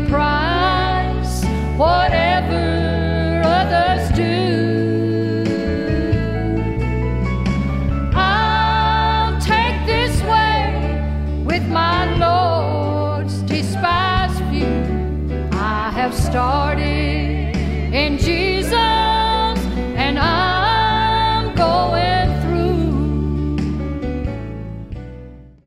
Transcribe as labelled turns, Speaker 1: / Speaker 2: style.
Speaker 1: price, whatever others do. I'll take this way with my Lord's despised few. I have started in Jesus.